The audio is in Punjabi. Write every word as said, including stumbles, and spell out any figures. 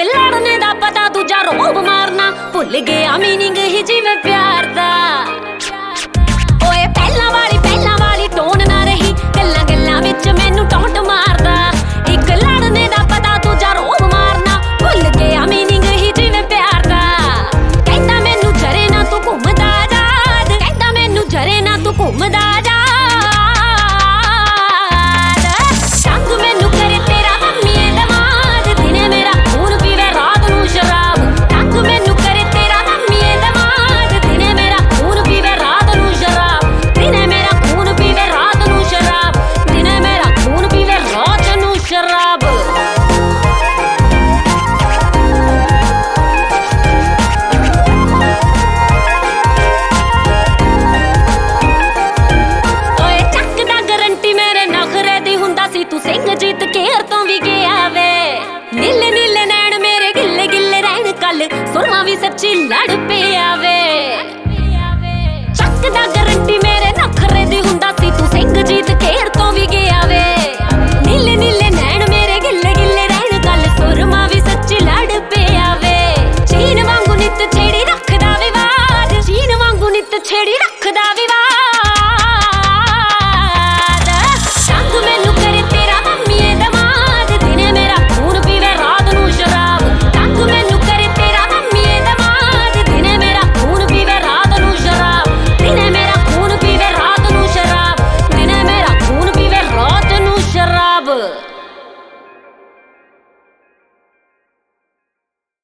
ਲੜਨੇ ਦਾ ਪਤਾ ਦੂਜਾ ਰੋਬ ਮਾਰਨਾ ਭੁੱਲ ਗਿਆ ਮੀਨਿੰਗ ਹੀ ਜਿਵੇਂ ਪਿਆਰ ਦਾ। ਓਏ ਪਹਿਲਾਂ ਵਾਲੀ ਪਹਿਲਾਂ ਵਾਲੀ ਟੋਨ ਨਾ ਰਹੀ, ਗੱਲਾਂ ਗੱਲਾਂ ਵਿੱਚ ਮੈਨੂੰ ਟੌਂਟ ਮਾਰਦਾ। ਇੱਕ ਲੜਨੇ ਦਾ ਪਤਾ ਦੂਜਾ ਰੋਬ ਮਾਰਨਾ ਭੁੱਲ ਗਿਆ ਮੀਨਿੰਗ ਹੀ ਜਿਵੇਂ ਪਿਆਰ ਦਾ। ਕਹਿੰਦਾ ਮੈਨੂੰ ਜਰੇ ਨਾ ਤੂੰ ਘੁੰਮਦਾ ਜਾ, ਕਹਿੰਦਾ ਮੈਨੂੰ ਜਰੇ ਨਾ ਤੂੰ ਘੁੰਮਦਾ ਜਾ। ਤੂੰ ਸਿੰਘਜੀਤ ਕੇਰ ਤੋਂ ਵੀ ਗਿਆ ਵੇ, ਨੀਲੇ ਨੀਲੇ ਨੈਣ ਮੇਰੇ ਗਿੱਲੇ ਗਿੱਲੇ ਰਹਿਣ ਕੱਲ ਸੁਰਮਾ ਵੀ ਸੱਚੀ ਲੜ ਪਿਆ ਵੇ। ਚੱਕਦਾ ਗਰੰਟੀ